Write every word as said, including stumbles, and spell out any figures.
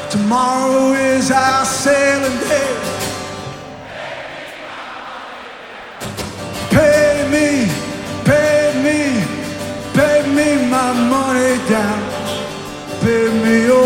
Tomorrow is our sailing day. Pay me, pay me, pay me my money down. Pay me